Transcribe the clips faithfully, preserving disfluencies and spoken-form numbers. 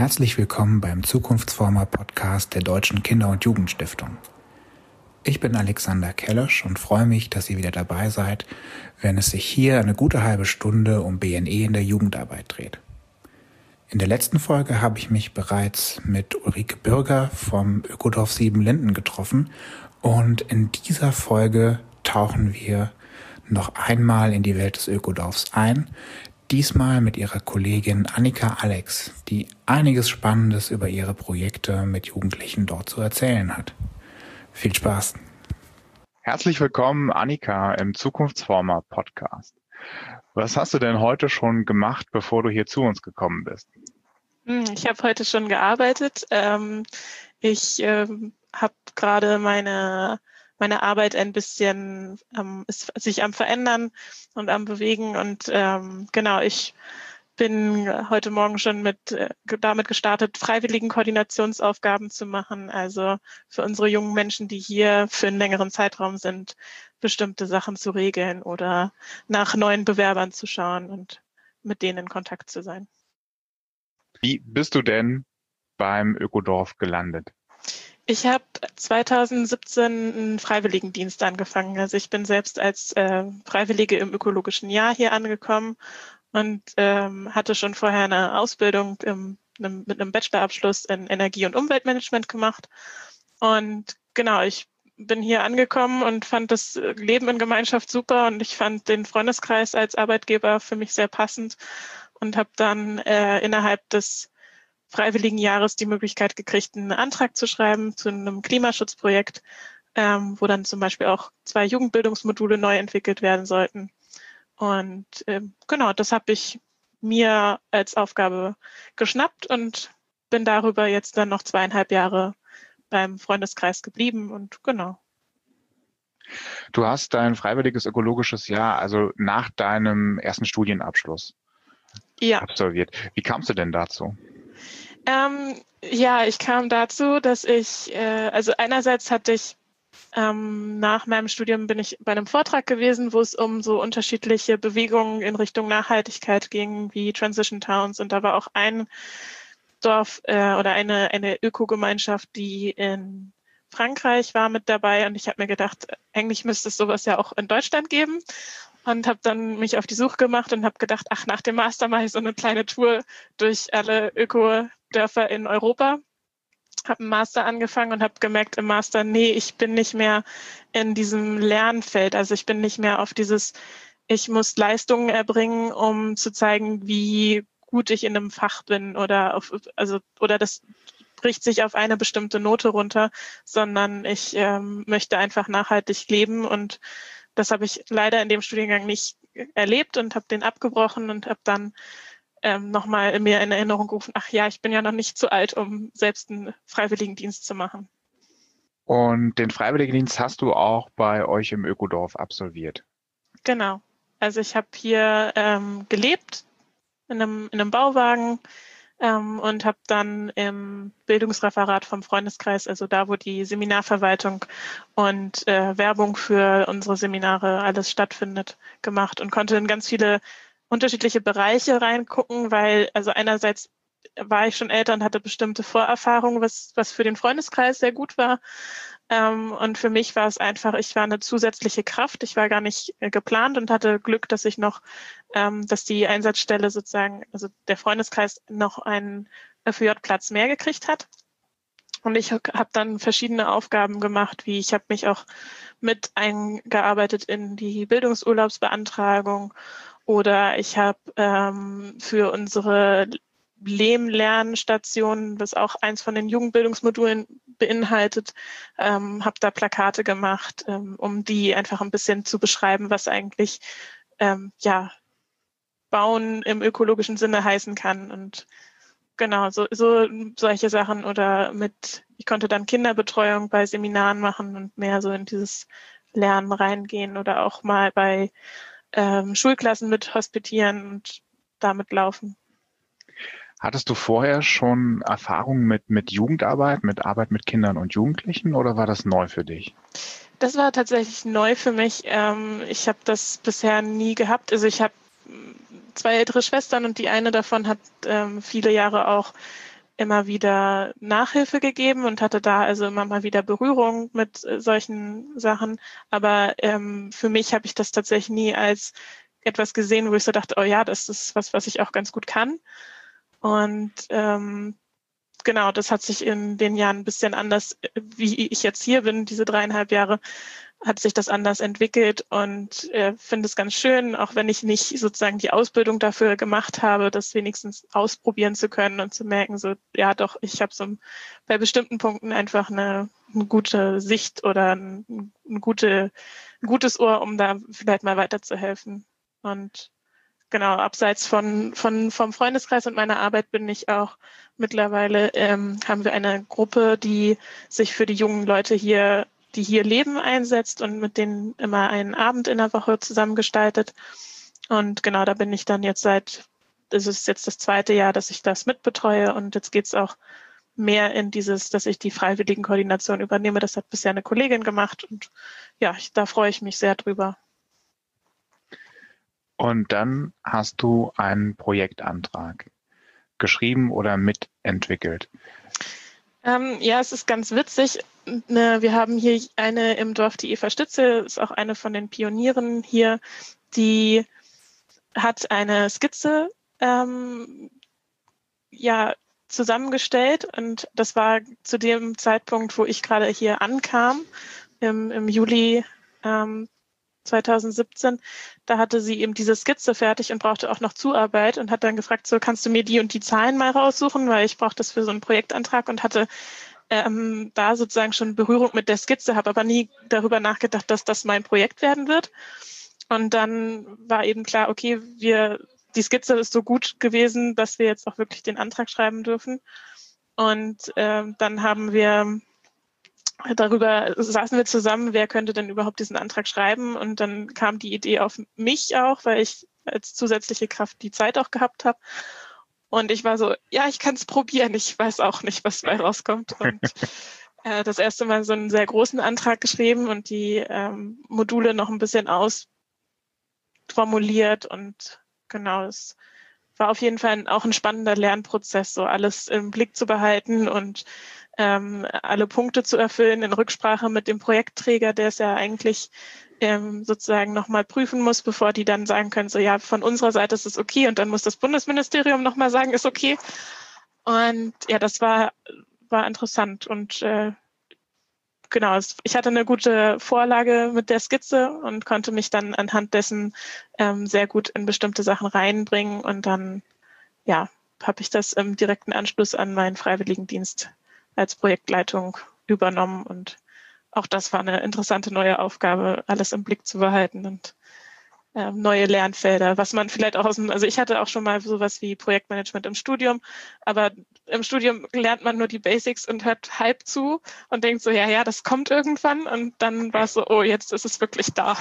Herzlich willkommen beim Zukunftsformer-Podcast der Deutschen Kinder- und Jugendstiftung. Ich bin Alexander Kellesch und freue mich, dass ihr wieder dabei seid, wenn es sich hier eine gute halbe Stunde um B N E in der Jugendarbeit dreht. In der letzten Folge habe ich mich bereits mit Ulrike Bürger vom Ökodorf Siebenlinden getroffen und in dieser Folge tauchen wir noch einmal in die Welt des Ökodorfs ein, diesmal mit ihrer Kollegin Annika Alex, die einiges Spannendes über ihre Projekte mit Jugendlichen dort zu erzählen hat. Viel Spaß! Herzlich willkommen, Annika, im Zukunftsformer-Podcast. Was hast du denn heute schon gemacht, bevor du hier zu uns gekommen bist? Ich habe heute schon gearbeitet. Ich habe gerade meine meine Arbeit ein bisschen ähm, ist sich am Verändern und am Bewegen. Und ähm, genau, ich bin heute Morgen schon mit äh, damit gestartet, freiwilligen Koordinationsaufgaben zu machen. Also für unsere jungen Menschen, die hier für einen längeren Zeitraum sind, bestimmte Sachen zu regeln oder nach neuen Bewerbern zu schauen und mit denen in Kontakt zu sein. Wie bist du denn beim Ökodorf gelandet? Ich habe zweitausendsiebzehn einen Freiwilligendienst angefangen. Also ich bin selbst als äh, Freiwillige im ökologischen Jahr hier angekommen und ähm, hatte schon vorher eine Ausbildung im, einem, mit einem Bachelorabschluss in Energie- und Umweltmanagement gemacht. Und genau, ich bin hier angekommen und fand das Leben in Gemeinschaft super und ich fand den Freundeskreis als Arbeitgeber für mich sehr passend und habe dann äh, innerhalb des freiwilligen Jahres die Möglichkeit gekriegt, einen Antrag zu schreiben zu einem Klimaschutzprojekt, ähm, wo dann zum Beispiel auch zwei Jugendbildungsmodule neu entwickelt werden sollten. Und ähm, genau, das habe ich mir als Aufgabe geschnappt und bin darüber jetzt dann noch zweieinhalb Jahre beim Freundeskreis geblieben und genau. Du hast dein freiwilliges ökologisches Jahr, also nach deinem ersten Studienabschluss, ja. absolviert. Wie kamst du denn dazu? Ähm, ja, ich kam dazu, dass ich, äh, also einerseits hatte ich ähm, nach meinem Studium bin ich bei einem Vortrag gewesen, wo es um so unterschiedliche Bewegungen in Richtung Nachhaltigkeit ging, wie Transition Towns. Und da war auch ein Dorf äh, oder eine, eine Ökogemeinschaft, die in Frankreich war mit dabei. Und ich habe mir gedacht, eigentlich müsste es sowas ja auch in Deutschland geben. Und habe dann mich auf die Suche gemacht und habe gedacht, ach, nach dem Master mache ich so eine kleine Tour durch alle Ökodörfer in Europa. Habe einen Master angefangen und habe gemerkt im Master, nee, ich bin nicht mehr in diesem Lernfeld. Also ich bin nicht mehr auf dieses, ich muss Leistungen erbringen, um zu zeigen, wie gut ich in einem Fach bin oder auf, also oder das bricht sich auf eine bestimmte Note runter, sondern ich ähm, möchte einfach nachhaltig leben und das habe ich leider in dem Studiengang nicht erlebt und habe den abgebrochen und habe dann ähm, nochmal mir in Erinnerung gerufen, ach ja, ich bin ja noch nicht zu alt, um selbst einen Freiwilligendienst zu machen. Und den Freiwilligendienst hast du auch bei euch im Ökodorf absolviert? Genau. Also ich habe hier ähm, gelebt in einem, in einem Bauwagen ähm, und habe dann im Bildungsreferat vom Freundeskreis, also da, wo die Seminarverwaltung und äh, Werbung für unsere Seminare alles stattfindet, gemacht und konnte in ganz viele unterschiedliche Bereiche reingucken, weil also einerseits war ich schon älter und hatte bestimmte Vorerfahrungen, was, was für den Freundeskreis sehr gut war. Ähm, und für mich war es einfach, ich war eine zusätzliche Kraft. Ich war gar nicht äh, geplant und hatte Glück, dass ich noch, ähm, dass die Einsatzstelle sozusagen, also der Freundeskreis noch einen F J-Platz mehr gekriegt hat. Und ich habe dann verschiedene Aufgaben gemacht, wie ich habe mich auch mit eingearbeitet in die Bildungsurlaubsbeantragung oder ich habe ähm, für unsere Lehm-Lernstation, was auch eins von den Jugendbildungsmodulen beinhaltet, ähm, habe da Plakate gemacht, ähm, um die einfach ein bisschen zu beschreiben, was eigentlich ähm, ja Bauen im ökologischen Sinne heißen kann. Und genau, so, so solche Sachen oder mit, ich konnte dann Kinderbetreuung bei Seminaren machen und mehr so in dieses Lernen reingehen oder auch mal bei ähm, Schulklassen mit hospitieren und damit laufen. Hattest du vorher schon Erfahrungen mit, mit Jugendarbeit, mit Arbeit mit Kindern und Jugendlichen oder war das neu für dich? Das war tatsächlich neu für mich. Ähm, ich habe das bisher nie gehabt. Also ich habe zwei ältere Schwestern und die eine davon hat ähm, viele Jahre auch immer wieder Nachhilfe gegeben und hatte da also immer mal wieder Berührung mit äh, solchen Sachen. Aber ähm, für mich habe ich das tatsächlich nie als etwas gesehen, wo ich so dachte, oh ja, das ist was, was ich auch ganz gut kann. Und ähm, genau, das hat sich in den Jahren ein bisschen anders, wie ich jetzt hier bin, diese dreieinhalb Jahre, hat sich das anders entwickelt und äh, finde es ganz schön, auch wenn ich nicht sozusagen die Ausbildung dafür gemacht habe, das wenigstens ausprobieren zu können und zu merken, so, ja doch, ich habe so bei bestimmten Punkten einfach eine, eine gute Sicht oder ein, ein, gute, ein gutes Ohr, um da vielleicht mal weiterzuhelfen. Und genau, abseits von, von, vom Freundeskreis und meiner Arbeit bin ich auch mittlerweile, ähm, haben wir eine Gruppe, die sich für die jungen Leute hier, die hier leben, einsetzt und mit denen immer einen Abend in der Woche zusammengestaltet. Und genau, da bin ich dann jetzt seit, das ist jetzt das zweite Jahr, dass ich das mitbetreue und jetzt geht's auch mehr in dieses, dass ich die Freiwilligenkoordination übernehme. Das hat bisher eine Kollegin gemacht und ja, ich, da freue ich mich sehr drüber. Und dann hast du einen Projektantrag geschrieben oder mitentwickelt. Ähm, ja, es ist ganz witzig. Ne, wir haben hier eine im Dorf, die Eva Stütze, ist auch eine von den Pionieren hier, die hat eine Skizze ähm, ja, zusammengestellt und das war zu dem Zeitpunkt, wo ich gerade hier ankam, im, im Juli ähm, zweitausendsiebzehn, da hatte sie eben diese Skizze fertig und brauchte auch noch Zuarbeit und hat dann gefragt, so kannst du mir die und die Zahlen mal raussuchen, weil ich brauche das für so einen Projektantrag und hatte ähm, da sozusagen schon Berührung mit der Skizze, habe aber nie darüber nachgedacht, dass das mein Projekt werden wird. Und dann war eben klar, okay, wir, die Skizze ist so gut gewesen, dass wir jetzt auch wirklich den Antrag schreiben dürfen. Und ähm, dann haben wir darüber saßen wir zusammen, wer könnte denn überhaupt diesen Antrag schreiben? Und dann kam die Idee auf mich auch, weil ich als zusätzliche Kraft die Zeit auch gehabt habe. Und ich war so, ja, ich kann es probieren. Ich weiß auch nicht, was dabei rauskommt. Und äh, das erste Mal so einen sehr großen Antrag geschrieben und die ähm, Module noch ein bisschen ausformuliert. Und genau, es war auf jeden Fall auch ein spannender Lernprozess, so alles im Blick zu behalten und ähm, alle Punkte zu erfüllen in Rücksprache mit dem Projektträger, der es ja eigentlich ähm, sozusagen nochmal prüfen muss, bevor die dann sagen können, so ja, von unserer Seite ist es okay und dann muss das Bundesministerium nochmal sagen, ist okay. Und ja, das war, war interessant und äh, genau, ich hatte eine gute Vorlage mit der Skizze und konnte mich dann anhand dessen ähm, sehr gut in bestimmte Sachen reinbringen und dann, ja, habe ich das im direkten Anschluss an meinen Freiwilligendienst als Projektleitung übernommen und auch das war eine interessante neue Aufgabe, alles im Blick zu behalten und ähm, neue Lernfelder, was man vielleicht auch aus dem, also ich hatte auch schon mal sowas wie Projektmanagement im Studium, aber im Studium lernt man nur die Basics und hört halb zu und denkt so, ja, ja, das kommt irgendwann und dann war es so, oh, jetzt ist es wirklich da.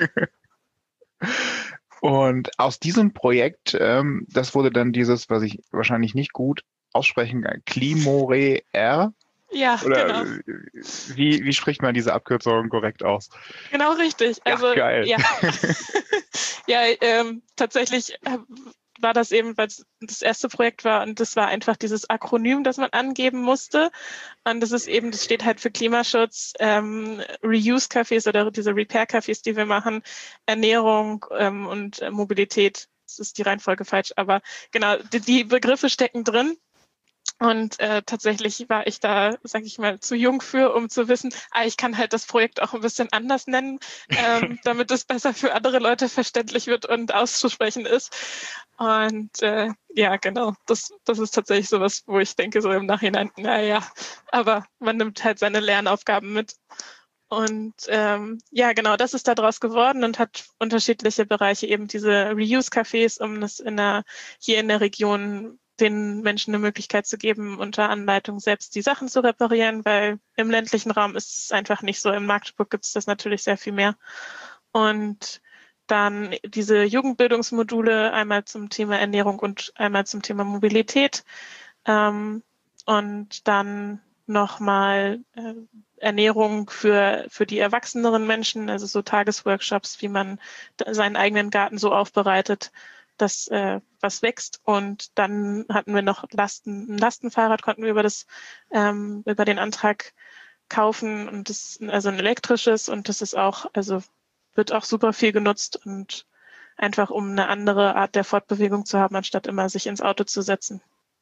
Und aus diesem Projekt, ähm, das wurde dann dieses, was ich wahrscheinlich nicht gut aussprechen kann, Klimore R. Ja, Oder genau. Wie, wie spricht man diese Abkürzung korrekt aus? Genau richtig. Also, ja, geil. Ja, ja ähm, tatsächlich war das eben, weil es das erste Projekt war und das war einfach dieses Akronym, das man angeben musste. Und das ist eben, das steht halt für Klimaschutz, ähm, Reuse-Cafés oder diese Repair-Cafés, die wir machen, Ernährung ähm, und äh, Mobilität. Das ist die Reihenfolge falsch, aber genau, die, die Begriffe stecken drin. Und äh, tatsächlich war ich da, sage ich mal, zu jung für, um zu wissen, ah, ich kann halt das Projekt auch ein bisschen anders nennen, ähm, damit es besser für andere Leute verständlich wird und auszusprechen ist. Und äh, ja, genau, das, das ist tatsächlich sowas, wo ich denke, so im Nachhinein, naja, aber man nimmt halt seine Lernaufgaben mit. Und ähm, ja, genau, das ist daraus geworden und hat unterschiedliche Bereiche, eben diese Reuse-Cafés, um das in der, hier in der Region den Menschen eine Möglichkeit zu geben, unter Anleitung selbst die Sachen zu reparieren, weil im ländlichen Raum ist es einfach nicht so. In Magdeburg gibt es das natürlich sehr viel mehr. Und dann diese Jugendbildungsmodule, einmal zum Thema Ernährung und einmal zum Thema Mobilität. Ähm, und dann nochmal äh, Ernährung für, für die erwachseneren Menschen, also so Tagesworkshops, wie man seinen eigenen Garten so aufbereitet, das äh, was wächst. Und dann hatten wir noch Lasten, ein Lastenfahrrad konnten wir über das ähm, über den Antrag kaufen und das also ein elektrisches, und das ist auch also wird auch super viel genutzt, und einfach um eine andere Art der Fortbewegung zu haben, anstatt immer sich ins Auto zu setzen.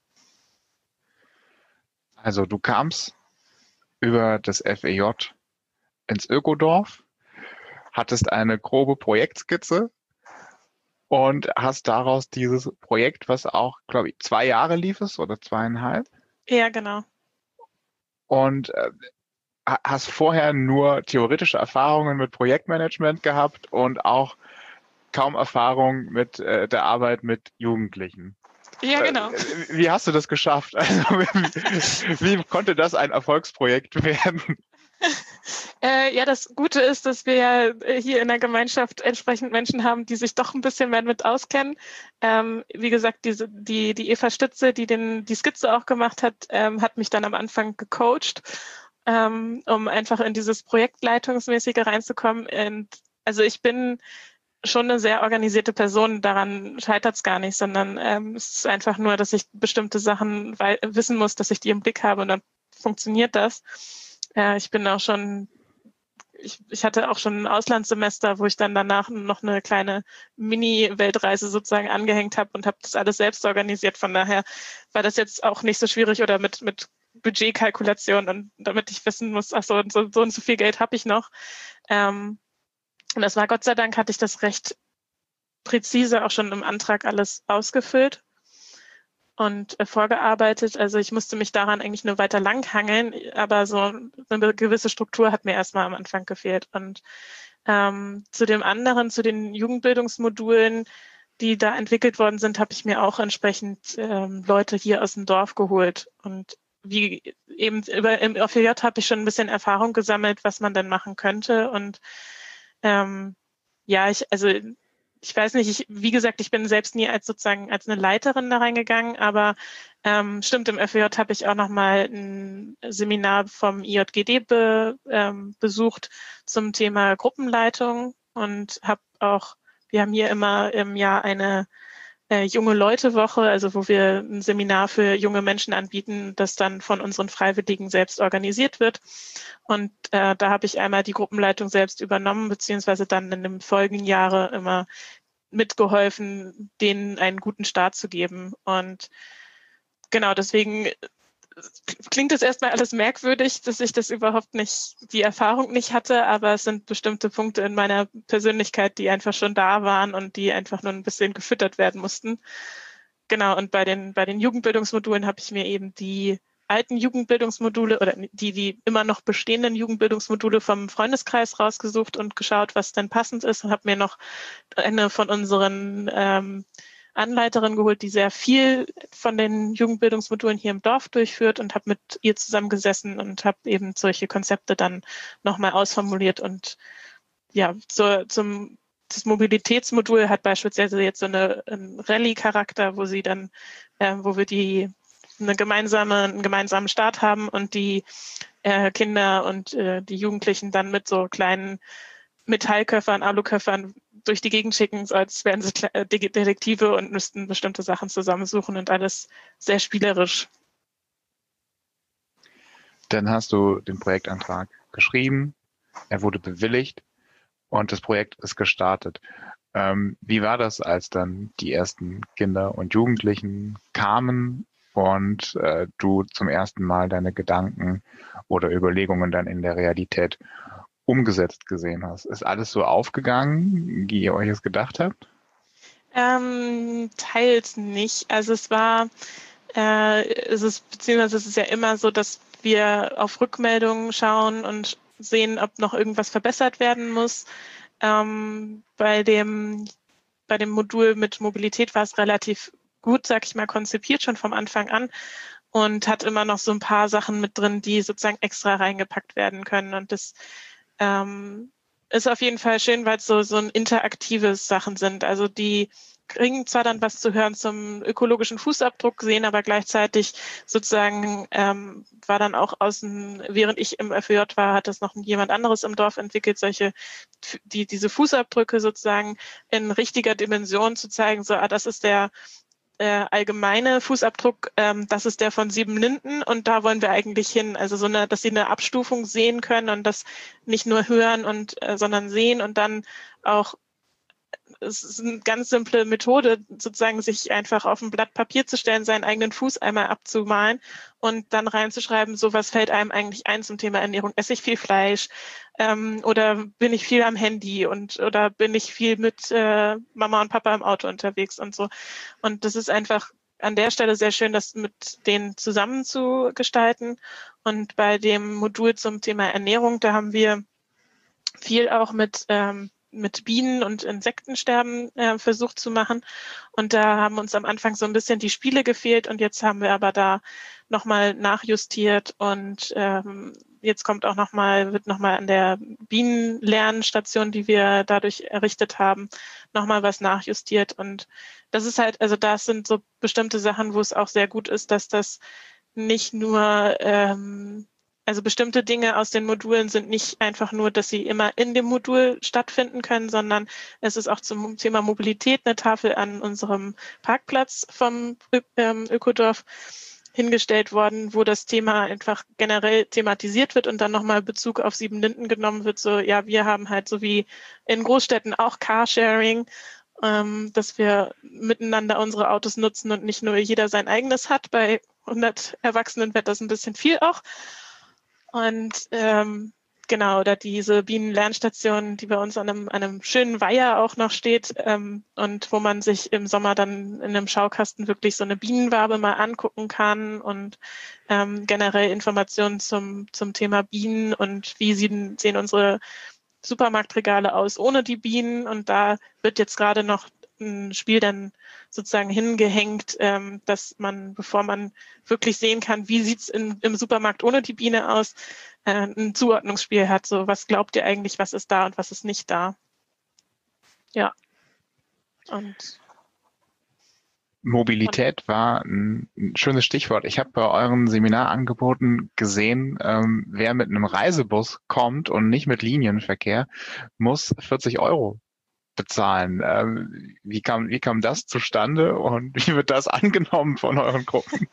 Also du kamst über das F E J ins Ökodorf, hattest eine grobe Projektskizze und hast daraus dieses Projekt, was auch, glaube ich, zwei Jahre lief es oder zweieinhalb? Ja, genau. Und äh, hast vorher nur theoretische Erfahrungen mit Projektmanagement gehabt und auch kaum Erfahrung mit äh, der Arbeit mit Jugendlichen. Ja, genau. Äh, wie hast du das geschafft? Also, wie, wie konnte das ein Erfolgsprojekt werden? Äh, ja, das Gute ist, dass wir ja hier in der Gemeinschaft entsprechend Menschen haben, die sich doch ein bisschen mehr mit auskennen. Ähm, wie gesagt, diese, die, die Eva Stütze, die den, die Skizze auch gemacht hat, ähm, hat mich dann am Anfang gecoacht, ähm, um einfach in dieses Projektleitungsmäßige reinzukommen. Und also ich bin schon eine sehr organisierte Person, daran scheitert es gar nicht, sondern ähm, es ist einfach nur, dass ich bestimmte Sachen wei- wissen muss, dass ich die im Blick habe, und dann funktioniert das. Äh, ich bin auch schon, ich, ich hatte auch schon ein Auslandssemester, wo ich dann danach noch eine kleine Mini-Weltreise sozusagen angehängt habe und habe das alles selbst organisiert. Von daher war das jetzt auch nicht so schwierig, oder mit, mit Budgetkalkulation, und damit ich wissen muss, ach so, so, so und so viel Geld habe ich noch. Ähm, Und das war, Gott sei Dank, hatte ich das recht präzise auch schon im Antrag alles ausgefüllt und äh, vorgearbeitet. Also ich musste mich daran eigentlich nur weiter langhangeln, aber so eine gewisse Struktur hat mir erstmal am Anfang gefehlt. Und ähm, zu dem anderen, zu den Jugendbildungsmodulen, die da entwickelt worden sind, habe ich mir auch entsprechend ähm, Leute hier aus dem Dorf geholt. Und wie eben über, im F E J habe ich schon ein bisschen Erfahrung gesammelt, was man denn machen könnte. Und Ähm, ja, ich, also ich weiß nicht, ich, wie gesagt, ich bin selbst nie als sozusagen als eine Leiterin da reingegangen, aber ähm, stimmt, im F E J habe ich auch nochmal ein Seminar vom I J G D be, ähm, besucht zum Thema Gruppenleitung, und habe auch, wir haben hier immer im Jahr eine äh, junge Leute-Woche, also wo wir ein Seminar für junge Menschen anbieten, das dann von unseren Freiwilligen selbst organisiert wird. Und äh, da habe ich einmal die Gruppenleitung selbst übernommen, beziehungsweise dann in den folgenden Jahren immer mitgeholfen, denen einen guten Start zu geben. Und genau, deswegen klingt es erstmal alles merkwürdig, dass ich das überhaupt nicht, die Erfahrung nicht hatte, aber es sind bestimmte Punkte in meiner Persönlichkeit, die einfach schon da waren und die einfach nur ein bisschen gefüttert werden mussten. Genau, und bei den, bei den Jugendbildungsmodulen habe ich mir eben die alten Jugendbildungsmodule oder die, die immer noch bestehenden Jugendbildungsmodule vom Freundeskreis rausgesucht und geschaut, was denn passend ist, und habe mir noch eine von unseren ähm, Anleiterin geholt, die sehr viel von den Jugendbildungsmodulen hier im Dorf durchführt, und habe mit ihr zusammengesessen und habe eben solche Konzepte dann nochmal ausformuliert. Und ja, zur, zum das Mobilitätsmodul hat beispielsweise jetzt so eine, einen Rallye-Charakter, wo sie dann, äh, wo wir die eine gemeinsame, einen gemeinsamen Start haben und die äh, Kinder und äh, die Jugendlichen dann mit so kleinen Metallköffern, Aluköffern durch die Gegend schicken, als wären sie Detektive und müssten bestimmte Sachen zusammensuchen, und alles sehr spielerisch. Dann hast du den Projektantrag geschrieben, er wurde bewilligt und das Projekt ist gestartet. Ähm, wie war das, als dann die ersten Kinder und Jugendlichen kamen und äh, du zum ersten Mal deine Gedanken oder Überlegungen dann in der Realität umgesetzt gesehen hast? Ist alles so aufgegangen, wie ihr euch es gedacht habt? Ähm, teils nicht. Also es war, äh, es ist, beziehungsweise es ist ja immer so, dass wir auf Rückmeldungen schauen und sehen, ob noch irgendwas verbessert werden muss. Ähm, bei dem, bei dem Modul mit Mobilität war es relativ gut, sag ich mal, konzipiert, schon vom Anfang an, und hat immer noch so ein paar Sachen mit drin, die sozusagen extra reingepackt werden können. Und das ähm, ist auf jeden Fall schön, weil es so, so ein interaktives Sachen sind. Also die kriegen zwar dann was zu hören zum ökologischen Fußabdruck, sehen aber gleichzeitig sozusagen, ähm, war dann auch außen, während ich im F Ö J war, hat das noch jemand anderes im Dorf entwickelt, solche, die, diese Fußabdrücke sozusagen in richtiger Dimension zu zeigen, so, ah, das ist der äh, allgemeine Fußabdruck, ähm, das ist der von Siebenlinden und da wollen wir eigentlich hin. Also so eine, dass sie eine Abstufung sehen können und das nicht nur hören und, äh, sondern sehen und dann auch, es ist eine ganz simple Methode, sozusagen sich einfach auf ein Blatt Papier zu stellen, seinen eigenen Fuß einmal abzumalen und dann reinzuschreiben, so was fällt einem eigentlich ein zum Thema Ernährung. Esse ich viel Fleisch ähm, oder bin ich viel am Handy und oder bin ich viel mit äh, Mama und Papa im Auto unterwegs und so. Und das ist einfach an der Stelle sehr schön, das mit denen zusammen zu gestalten. Und bei dem Modul zum Thema Ernährung, da haben wir viel auch mit ähm, mit Bienen und Insektensterben äh, versucht zu machen. Und da haben uns am Anfang so ein bisschen die Spiele gefehlt und jetzt haben wir aber da nochmal nachjustiert und ähm, jetzt kommt auch nochmal, wird nochmal an der Bienenlernstation, die wir dadurch errichtet haben, nochmal was nachjustiert. Und das ist halt, also das sind so bestimmte Sachen, wo es auch sehr gut ist, dass das nicht nur ähm, Also bestimmte Dinge aus den Modulen sind nicht einfach nur, dass sie immer in dem Modul stattfinden können, sondern es ist auch zum Thema Mobilität eine Tafel an unserem Parkplatz vom ähm, Ökodorf hingestellt worden, wo das Thema einfach generell thematisiert wird und dann nochmal Bezug auf Siebenlinden genommen wird. So, ja, wir haben halt so wie in Großstädten auch Carsharing, ähm, dass wir miteinander unsere Autos nutzen und nicht nur jeder sein eigenes hat. Bei hundert Erwachsenen wird das ein bisschen viel auch. Und ähm, genau, oder diese Bienenlernstation, die bei uns an einem, einem schönen Weiher auch noch steht ähm, und wo man sich im Sommer dann in einem Schaukasten wirklich so eine Bienenwabe mal angucken kann und ähm, generell Informationen zum, zum Thema Bienen und wie sehen, sehen unsere Supermarktregale aus ohne die Bienen. Und da wird jetzt gerade noch ein Spiel dann sozusagen hingehängt, ähm, dass man, bevor man wirklich sehen kann, wie sieht's in, im Supermarkt ohne die Biene aus, äh, ein Zuordnungsspiel hat. So, was glaubt ihr eigentlich, was ist da und was ist nicht da? Ja. Und Mobilität war ein, ein schönes Stichwort. Ich habe bei euren Seminarangeboten gesehen, ähm, wer mit einem Reisebus kommt und nicht mit Linienverkehr, muss vierzig Euro bezahlen. Ähm, wie kam, wie kam das zustande und wie wird das angenommen von euren Gruppen?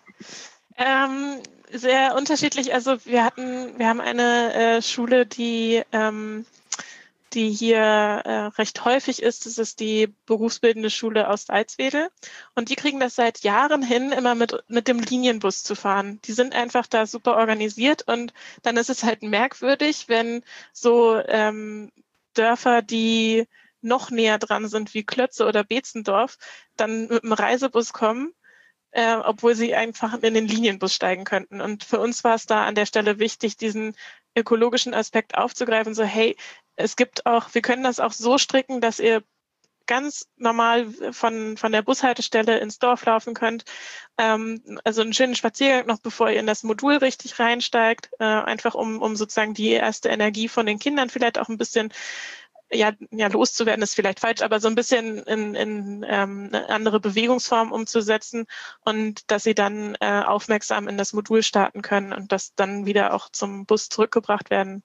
Ähm, sehr unterschiedlich. Also wir hatten, wir haben eine äh, Schule, die ähm, die hier äh, recht häufig ist. Das ist die berufsbildende Schule aus Alswedel. Und die kriegen das seit Jahren hin, immer mit, mit dem Linienbus zu fahren. Die sind einfach da super organisiert und dann ist es halt merkwürdig, wenn so ähm, Dörfer, die noch näher dran sind, wie Klötze oder Beetzendorf, dann mit dem Reisebus kommen, äh, obwohl sie einfach in den Linienbus steigen könnten. Und für uns war es da an der Stelle wichtig, diesen ökologischen Aspekt aufzugreifen, so hey, es gibt auch, wir können das auch so stricken, dass ihr ganz normal von, von der Bushaltestelle ins Dorf laufen könnt. Ähm, also einen schönen Spaziergang noch, bevor ihr in das Modul richtig reinsteigt, äh, einfach um, um sozusagen die erste Energie von den Kindern vielleicht auch ein bisschen ja, ja, loszuwerden ist vielleicht falsch, aber so ein bisschen in, in ähm, eine andere Bewegungsform umzusetzen und dass sie dann äh, aufmerksam in das Modul starten können und das dann wieder auch zum Bus zurückgebracht werden.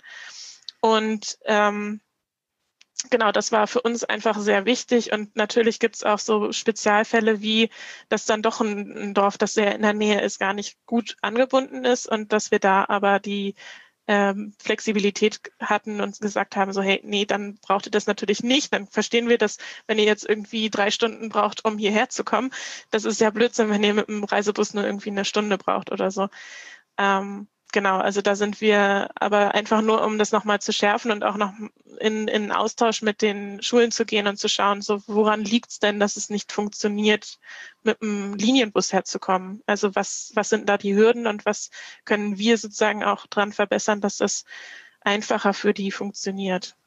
Und ähm, genau, das war für uns einfach sehr wichtig. Und natürlich gibt es auch so Spezialfälle wie, dass dann doch ein, ein Dorf, das sehr in der Nähe ist, gar nicht gut angebunden ist und dass wir da aber die ähm, Flexibilität hatten und gesagt haben, so hey, nee, dann braucht ihr das natürlich nicht. Dann verstehen wir, dass wenn ihr jetzt irgendwie drei Stunden braucht, um hierher zu kommen, das ist ja Blödsinn, wenn ihr mit dem Reisebus nur irgendwie eine Stunde braucht oder so. Ähm, Genau, also da sind wir aber einfach nur, um das nochmal zu schärfen und auch noch in, in Austausch mit den Schulen zu gehen und zu schauen, so woran liegt es denn, dass es nicht funktioniert, mit dem Linienbus herzukommen? Also was, was sind da die Hürden und was können wir sozusagen auch dran verbessern, dass das einfacher für die funktioniert?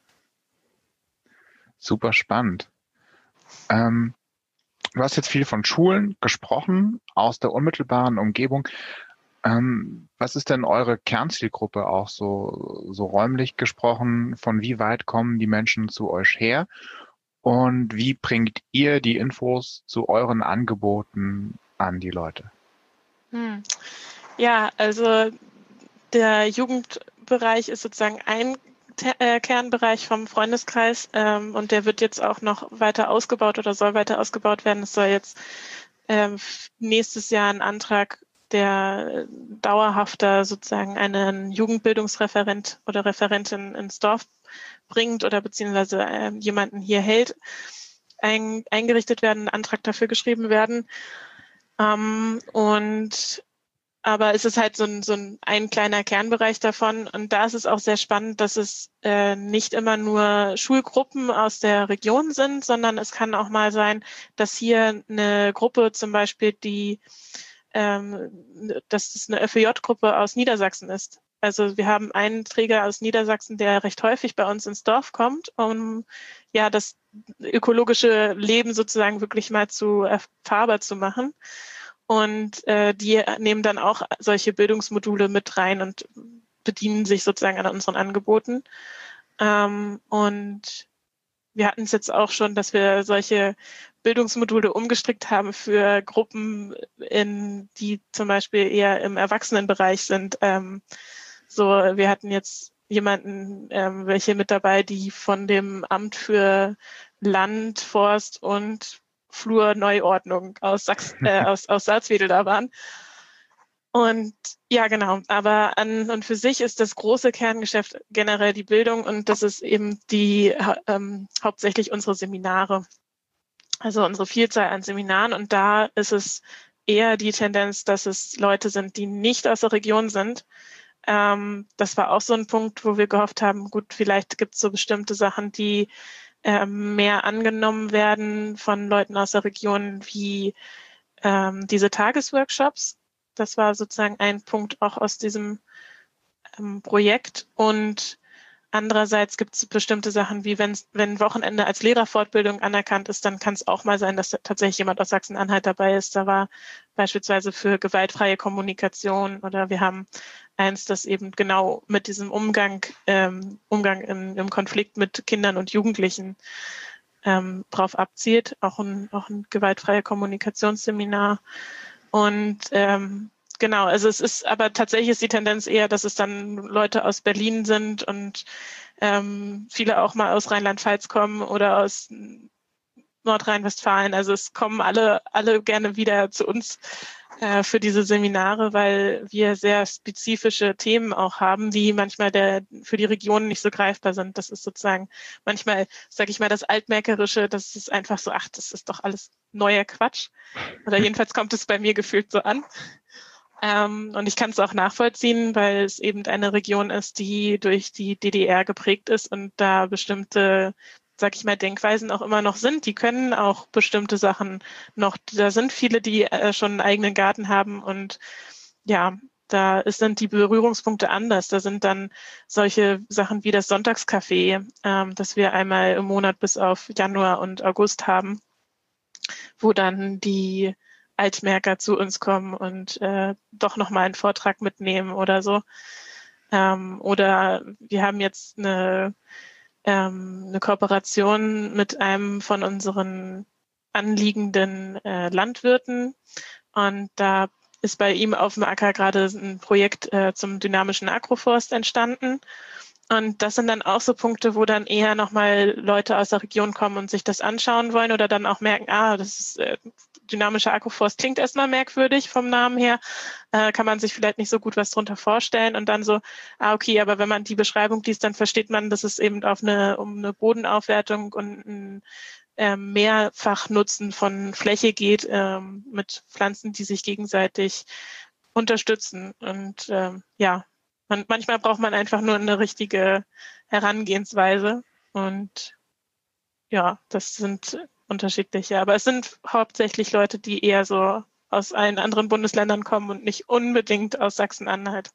Super spannend. Ähm, du hast jetzt viel von Schulen gesprochen, aus der unmittelbaren Umgebung. Ähm, was ist denn eure Kernzielgruppe auch so, so räumlich gesprochen? Von wie weit kommen die Menschen zu euch her? Und wie bringt ihr die Infos zu euren Angeboten an die Leute? Hm. Ja, also der Jugendbereich ist sozusagen ein Te- äh, Kernbereich vom Freundeskreis ähm, und der wird jetzt auch noch weiter ausgebaut oder soll weiter ausgebaut werden. Es soll jetzt ähm, nächstes Jahr ein Antrag, der dauerhafter sozusagen einen Jugendbildungsreferent oder Referentin ins Dorf bringt oder beziehungsweise äh, jemanden hier hält, ein, eingerichtet werden, ein Antrag dafür geschrieben werden. Ähm, und aber es ist halt so ein, so ein, ein kleiner Kernbereich davon. Und da ist es auch sehr spannend, dass es äh, nicht immer nur Schulgruppen aus der Region sind, sondern es kann auch mal sein, dass hier eine Gruppe zum Beispiel, die, ähm, dass es eine F E J-Gruppe aus Niedersachsen ist. Also wir haben einen Träger aus Niedersachsen, der recht häufig bei uns ins Dorf kommt, um ja das ökologische Leben sozusagen wirklich mal zu erfahrbar zu machen. Und äh, die nehmen dann auch solche Bildungsmodule mit rein und bedienen sich sozusagen an unseren Angeboten. Ähm, und wir hatten es jetzt auch schon, dass wir solche Bildungsmodule umgestrickt haben für Gruppen, in, die zum Beispiel eher im Erwachsenenbereich sind. Ähm, so, wir hatten jetzt jemanden, ähm, welche mit dabei, die von dem Amt für Land, Forst und Flurneuordnung aus, Sachs, äh, aus, aus Salzwedel da waren. Und ja, genau. Aber an und für sich ist das große Kerngeschäft generell die Bildung und das ist eben die ähm, hauptsächlich unsere Seminare. Also unsere Vielzahl an Seminaren. Und da ist es eher die Tendenz, dass es Leute sind, die nicht aus der Region sind. Ähm, das war auch so ein Punkt, wo wir gehofft haben, gut, vielleicht gibt es so bestimmte Sachen, die ähm, mehr angenommen werden von Leuten aus der Region, wie ähm, diese Tagesworkshops. Das war sozusagen ein Punkt auch aus diesem ähm, Projekt. Und andererseits gibt es bestimmte Sachen, wie wenn wenn Wochenende als Lehrerfortbildung anerkannt ist, dann kann es auch mal sein, dass tatsächlich jemand aus Sachsen-Anhalt dabei ist. Da war beispielsweise für gewaltfreie Kommunikation oder wir haben eins, das eben genau mit diesem Umgang, ähm, Umgang in, im Konflikt mit Kindern und Jugendlichen ähm, drauf abzielt. Auch ein, auch ein gewaltfreie Kommunikationsseminar. Und ähm, genau, also es ist, aber tatsächlich ist die Tendenz eher, dass es dann Leute aus Berlin sind und ähm, viele auch mal aus Rheinland-Pfalz kommen oder aus Nordrhein-Westfalen. Also es kommen alle, alle gerne wieder zu uns äh, für diese Seminare, weil wir sehr spezifische Themen auch haben, die manchmal der, für die Regionen nicht so greifbar sind. Das ist sozusagen manchmal, sage ich mal, das Altmärkerische, das ist einfach so, ach, das ist doch alles neuer Quatsch. Oder jedenfalls kommt es bei mir gefühlt so an. Ähm, und ich kann es auch nachvollziehen, weil es eben eine Region ist, die durch die D D R geprägt ist und da bestimmte, sag ich mal, Denkweisen auch immer noch sind. Die können auch bestimmte Sachen noch. Da sind viele, die äh, schon einen eigenen Garten haben und ja, da ist, sind die Berührungspunkte anders. Da sind dann solche Sachen wie das Sonntagscafé, ähm, das wir einmal im Monat bis auf Januar und August haben, wo dann die Altmärker zu uns kommen und äh, doch nochmal einen Vortrag mitnehmen oder so. Ähm, oder wir haben jetzt eine, ähm, eine Kooperation mit einem von unseren anliegenden äh, Landwirten und da ist bei ihm auf dem Acker gerade ein Projekt äh, zum dynamischen Agroforst entstanden. Und das sind dann auch so Punkte, wo dann eher nochmal Leute aus der Region kommen und sich das anschauen wollen oder dann auch merken, ah, das ist äh, dynamischer Agroforst klingt erstmal merkwürdig vom Namen her, äh, kann man sich vielleicht nicht so gut was drunter vorstellen und dann so, ah, okay, aber wenn man die Beschreibung liest, dann versteht man, dass es eben auf eine, um eine Bodenaufwertung und ein äh, Mehrfachnutzen von Fläche geht, ähm, mit Pflanzen, die sich gegenseitig unterstützen und ähm, ja, man, manchmal braucht man einfach nur eine richtige Herangehensweise und ja, das sind unterschiedliche. Aber es sind hauptsächlich Leute, die eher so aus allen anderen Bundesländern kommen und nicht unbedingt aus Sachsen-Anhalt.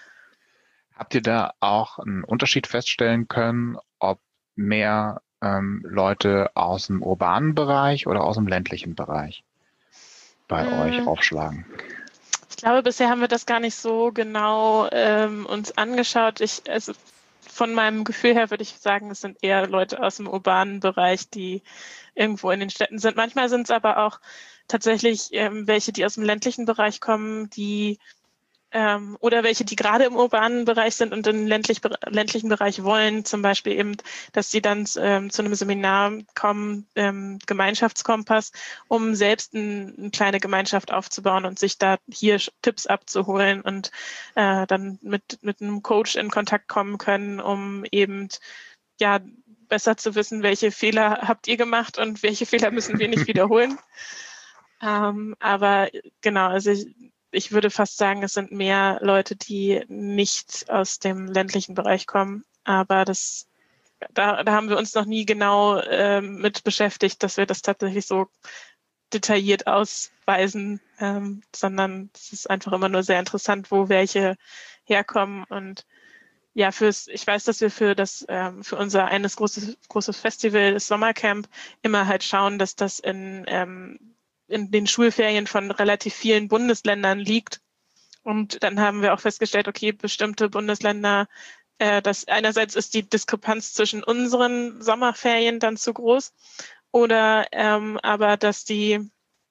Habt ihr da auch einen Unterschied feststellen können, ob mehr ähm, Leute aus dem urbanen Bereich oder aus dem ländlichen Bereich bei mm. euch aufschlagen? Ich glaube, bisher haben wir das gar nicht so genau ähm, uns angeschaut. Ich, also von meinem Gefühl her würde ich sagen, es sind eher Leute aus dem urbanen Bereich, die irgendwo in den Städten sind. Manchmal sind es aber auch tatsächlich ähm, welche, die aus dem ländlichen Bereich kommen, die ähm, oder welche, die gerade im urbanen Bereich sind und in den ländlich, ländlichen Bereich wollen, zum Beispiel eben, dass sie dann ähm, zu einem Seminar kommen, ähm, Gemeinschaftskompass, um selbst ein, eine kleine Gemeinschaft aufzubauen und sich da hier Tipps abzuholen und äh, dann mit, mit einem Coach in Kontakt kommen können, um eben ja besser zu wissen, welche Fehler habt ihr gemacht und welche Fehler müssen wir nicht wiederholen. Ähm, aber genau, also ich, ich würde fast sagen, es sind mehr Leute, die nicht aus dem ländlichen Bereich kommen. Aber das, da, da haben wir uns noch nie genau äh, mit beschäftigt, dass wir das tatsächlich so detailliert ausweisen, ähm, sondern es ist einfach immer nur sehr interessant, wo welche herkommen. Und ja, fürs, ich weiß, dass wir für das, ähm, für unser eines großes, großes Festival, das Sommercamp, immer halt schauen, dass das in ähm, in den Schulferien von relativ vielen Bundesländern liegt. Und dann haben wir auch festgestellt, okay, bestimmte Bundesländer, äh, das einerseits ist die Diskrepanz zwischen unseren Sommerferien dann zu groß oder ähm, aber, dass die,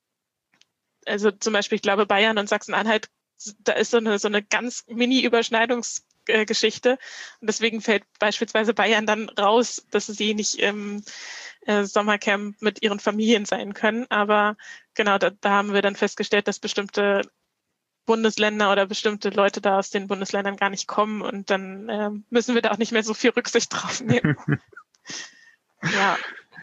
also zum Beispiel, ich glaube, Bayern und Sachsen-Anhalt, da ist so eine, so eine ganz Mini-Überschneidungsgeschichte. Und deswegen fällt beispielsweise Bayern dann raus, dass sie nicht im äh, Sommercamp mit ihren Familien sein können. Aber genau, da, da haben wir dann festgestellt, dass bestimmte Bundesländer oder bestimmte Leute da aus den Bundesländern gar nicht kommen. Und dann äh, müssen wir da auch nicht mehr so viel Rücksicht drauf nehmen. Ja.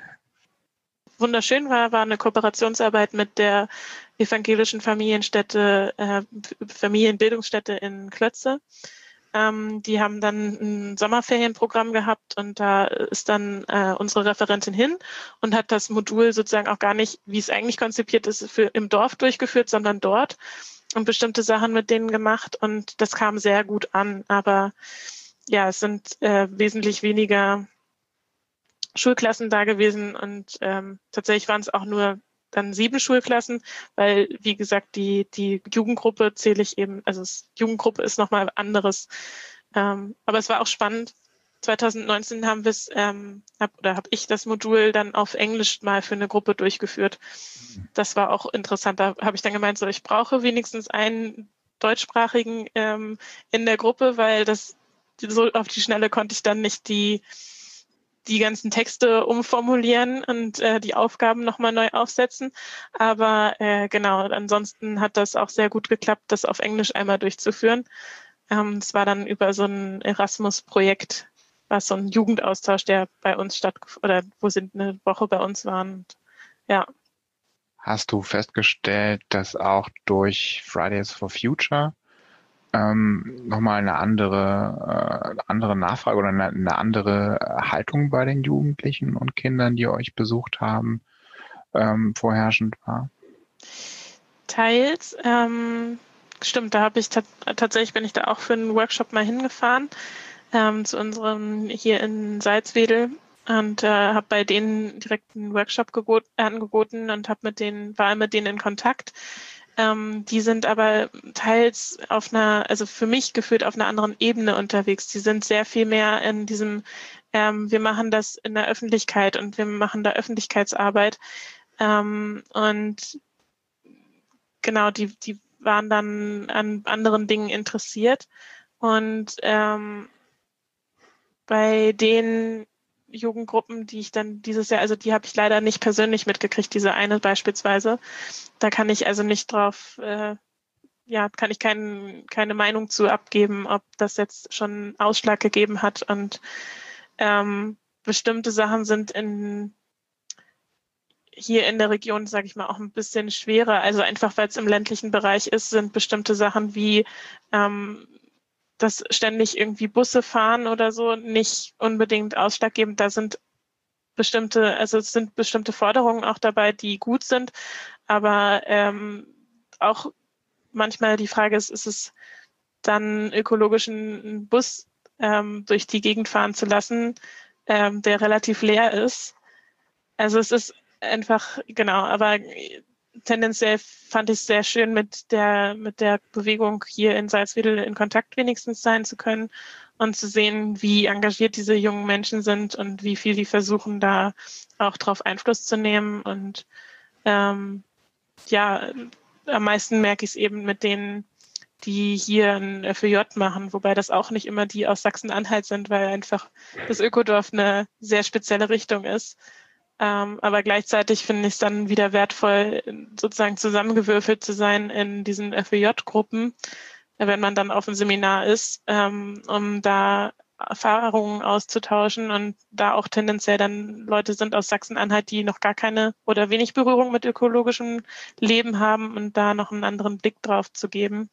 Wunderschön war, war eine Kooperationsarbeit mit der evangelischen Familienstätte, äh, Familienbildungsstätte in Klötze. Ähm, die haben dann ein Sommerferienprogramm gehabt und da ist dann äh, unsere Referentin hin und hat das Modul sozusagen auch gar nicht, wie es eigentlich konzipiert ist, für, im Dorf durchgeführt, sondern dort und bestimmte Sachen mit denen gemacht und das kam sehr gut an. Aber ja, es sind äh, wesentlich weniger Schulklassen da gewesen und ähm, tatsächlich waren es auch nur dann sieben Schulklassen, weil, wie gesagt, die, die Jugendgruppe zähle ich eben, also das, Jugendgruppe ist nochmal anderes. Ähm, aber es war auch spannend. zwanzig neunzehn haben wir es, ähm, hab, oder habe ich das Modul dann auf Englisch mal für eine Gruppe durchgeführt. Das war auch interessant. Da habe ich dann gemeint, so ich brauche wenigstens einen deutschsprachigen ähm, in der Gruppe, weil das so auf die Schnelle konnte ich dann nicht die die ganzen Texte umformulieren und äh, die Aufgaben nochmal neu aufsetzen. Aber äh, genau, ansonsten hat das auch sehr gut geklappt, das auf Englisch einmal durchzuführen. Ähm, es war dann über so ein Erasmus-Projekt, war so ein Jugendaustausch, der bei uns stattgefunden, oder wo sie eine Woche bei uns waren. Und, ja. Hast du festgestellt, dass auch durch Fridays for Future ähm, nochmal eine andere, äh, andere Nachfrage oder eine, eine andere Haltung bei den Jugendlichen und Kindern, die euch besucht haben, ähm, vorherrschend war? Teils. Ähm, stimmt, da habe ich ta- tatsächlich bin ich da auch für einen Workshop mal hingefahren ähm, zu unserem hier in Salzwedel und äh, habe bei denen direkt einen Workshop gebot- angeboten und habe mit denen war mit denen in Kontakt. Ähm, die sind aber teils auf einer, also für mich gefühlt auf einer anderen Ebene unterwegs. Die sind sehr viel mehr in diesem, ähm, wir machen das in der Öffentlichkeit und wir machen da Öffentlichkeitsarbeit. Ähm, und genau, die, die waren dann an anderen Dingen interessiert. Und ähm, bei den Jugendgruppen, die ich dann dieses Jahr, also die habe ich leider nicht persönlich mitgekriegt, diese eine beispielsweise. Da kann ich also nicht drauf, äh, ja, kann ich kein, keine Meinung zu abgeben, ob das jetzt schon Ausschlag gegeben hat. Und ähm, bestimmte Sachen sind in hier in der Region, sage ich mal, auch ein bisschen schwerer. Also einfach, weil es im ländlichen Bereich ist, sind bestimmte Sachen wie ähm, dass ständig irgendwie Busse fahren oder so nicht unbedingt ausschlaggebend. Da sind bestimmte, also es sind bestimmte Forderungen auch dabei, die gut sind, aber ähm, auch manchmal die Frage ist, ist es dann ökologischen Bus ähm, durch die Gegend fahren zu lassen, ähm, der relativ leer ist. Also es ist einfach, genau, aber tendenziell fand ich es sehr schön, mit der, mit der Bewegung hier in Salzwedel in Kontakt wenigstens sein zu können und zu sehen, wie engagiert diese jungen Menschen sind und wie viel die versuchen, da auch drauf Einfluss zu nehmen. Und ähm, ja, am meisten merke ich es eben mit denen, die hier ein F Ö J machen, wobei das auch nicht immer die aus Sachsen-Anhalt sind, weil einfach das Ökodorf eine sehr spezielle Richtung ist. Ähm, aber gleichzeitig finde ich es dann wieder wertvoll, sozusagen zusammengewürfelt zu sein in diesen F Ö J-Gruppen, wenn man dann auf dem Seminar ist, ähm, um da Erfahrungen auszutauschen und da auch tendenziell dann Leute sind aus Sachsen-Anhalt, die noch gar keine oder wenig Berührung mit ökologischem Leben haben und da noch einen anderen Blick drauf zu geben.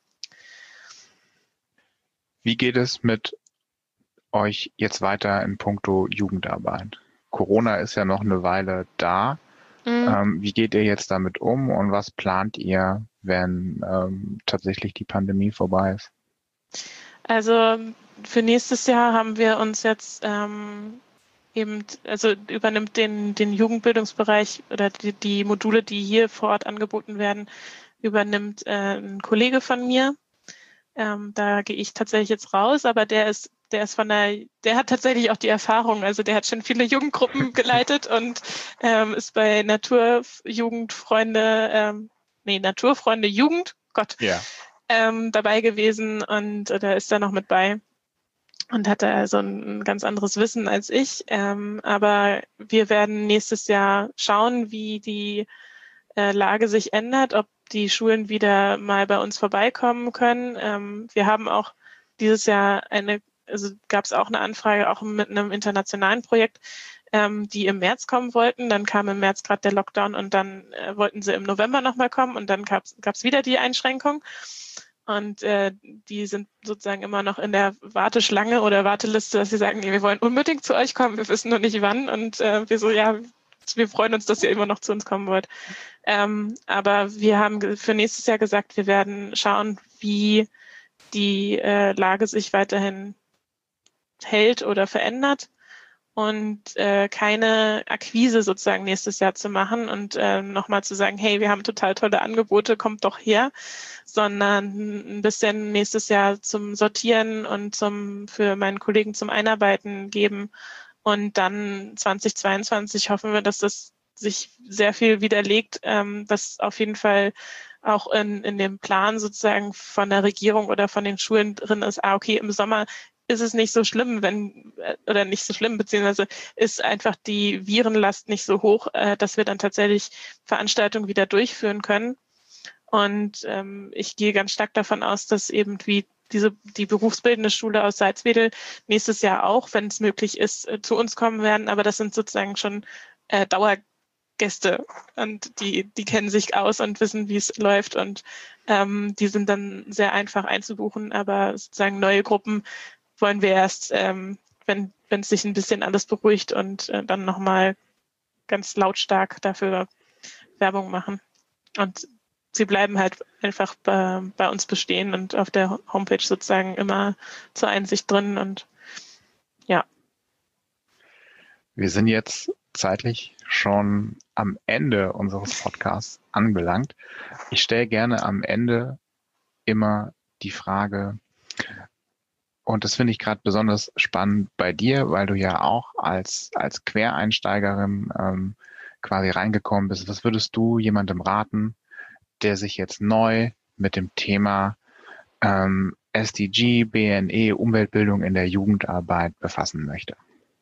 Wie geht es mit euch jetzt weiter in puncto Jugendarbeit? Corona ist ja noch eine Weile da. Mhm. Ähm, wie geht ihr jetzt damit um und was plant ihr, wenn ähm, tatsächlich die Pandemie vorbei ist? Also für nächstes Jahr haben wir uns jetzt ähm, eben, also übernimmt den, den Jugendbildungsbereich oder die, die Module, die hier vor Ort angeboten werden, übernimmt äh, ein Kollege von mir. Ähm, da gehe ich tatsächlich jetzt raus, aber der ist, der ist von der, der hat tatsächlich auch die Erfahrung. Also der hat schon viele Jugendgruppen geleitet und ähm, ist bei Naturjugendfreunde, ähm, nee, Naturfreunde Jugend, Gott, ja. ähm, dabei gewesen und da ist er noch mit bei und hat da so ein, ein ganz anderes Wissen als ich. Ähm, aber wir werden nächstes Jahr schauen, wie die äh, Lage sich ändert, ob die Schulen wieder mal bei uns vorbeikommen können. Ähm, wir haben auch dieses Jahr eine, also gab es auch eine Anfrage, auch mit einem internationalen Projekt, ähm, die im März kommen wollten. Dann kam im März gerade der Lockdown und dann äh, wollten sie im November nochmal kommen und dann gab es wieder die Einschränkung. Und äh, die sind sozusagen immer noch in der Warteschlange oder Warteliste, dass sie sagen, nee, wir wollen unbedingt zu euch kommen, wir wissen nur nicht wann. Und äh, wir so, ja, wir freuen uns, dass ihr immer noch zu uns kommen wollt. Ähm, aber wir haben für nächstes Jahr gesagt, wir werden schauen, wie die äh, Lage sich weiterhin hält oder verändert und äh, keine Akquise sozusagen nächstes Jahr zu machen und äh, nochmal zu sagen, hey, wir haben total tolle Angebote, kommt doch her, sondern ein bisschen nächstes Jahr zum Sortieren und zum für meinen Kollegen zum Einarbeiten geben. Und dann zwanzig zweiundzwanzig hoffen wir, dass das sich sehr viel widerlegt, ähm, dass auf jeden Fall auch in, in dem Plan sozusagen von der Regierung oder von den Schulen drin ist, ah, okay, im Sommer ist es nicht so schlimm, wenn, oder nicht so schlimm, beziehungsweise ist einfach die Virenlast nicht so hoch, äh, dass wir dann tatsächlich Veranstaltungen wieder durchführen können. Und ähm, ich gehe ganz stark davon aus, dass eben wie diese die berufsbildende Schule aus Salzwedel nächstes Jahr auch, wenn es möglich ist, äh, zu uns kommen werden. Aber das sind sozusagen schon äh, Dauergäste und die die kennen sich aus und wissen, wie es läuft und ähm, die sind dann sehr einfach einzubuchen. Aber sozusagen neue Gruppen wollen wir erst, ähm, wenn wenn es sich ein bisschen alles beruhigt und äh, dann nochmal ganz lautstark dafür Werbung machen. Und sie bleiben halt einfach bei, bei uns bestehen und auf der Homepage sozusagen immer zur Einsicht drin und ja. Wir sind jetzt zeitlich schon am Ende unseres Podcasts angelangt. Ich stelle gerne am Ende immer die Frage, und das finde ich gerade besonders spannend bei dir, weil du ja auch als, als Quereinsteigerin ähm, quasi reingekommen bist. Was würdest du jemandem raten, der sich jetzt neu mit dem Thema ähm, S D G, B N E, Umweltbildung in der Jugendarbeit befassen möchte?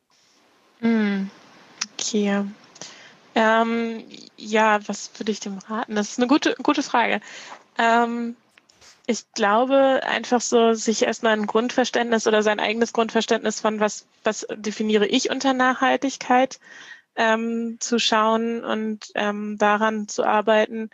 Hm, okay. Ähm, ja, was würde ich dem raten? Das ist eine gute, gute Frage. Ähm, ich glaube, einfach so sich erstmal ein Grundverständnis oder sein eigenes Grundverständnis von was, was definiere ich unter Nachhaltigkeit ähm, zu schauen und ähm, daran zu arbeiten,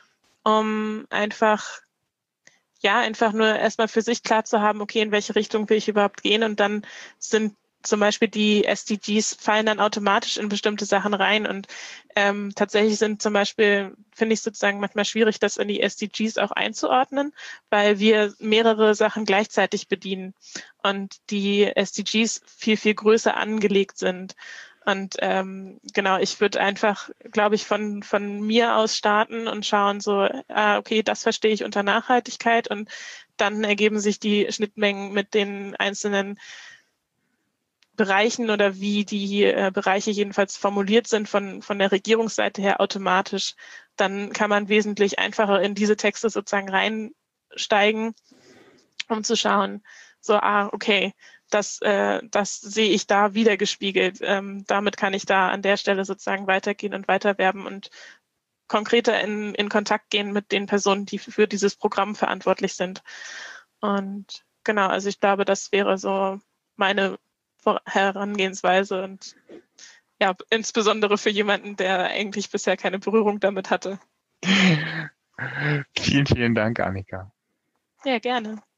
um einfach, ja, einfach nur erstmal für sich klar zu haben, okay, in welche Richtung will ich überhaupt gehen und dann sind zum Beispiel die S D Gs fallen dann automatisch in bestimmte Sachen rein und ähm, tatsächlich sind zum Beispiel, finde ich sozusagen manchmal schwierig, das in die S D Gs auch einzuordnen, weil wir mehrere Sachen gleichzeitig bedienen und die S D Gs viel, viel größer angelegt sind. Und ähm, genau, ich würde einfach, glaube ich, von, von mir aus starten und schauen so, ah, okay, das verstehe ich unter Nachhaltigkeit und dann ergeben sich die Schnittmengen mit den einzelnen Bereichen oder wie die äh, Bereiche jedenfalls formuliert sind von, von der Regierungsseite her automatisch. Dann kann man wesentlich einfacher in diese Texte sozusagen reinsteigen, um zu schauen, so, ah, okay, das, äh, das sehe ich da wiedergespiegelt. Ähm, damit kann ich da an der Stelle sozusagen weitergehen und weiterwerben und konkreter in, in Kontakt gehen mit den Personen, die für dieses Programm verantwortlich sind. Und genau, also ich glaube, das wäre so meine Herangehensweise und ja, insbesondere für jemanden, der eigentlich bisher keine Berührung damit hatte. Vielen, vielen Dank, Annika. Ja, gerne.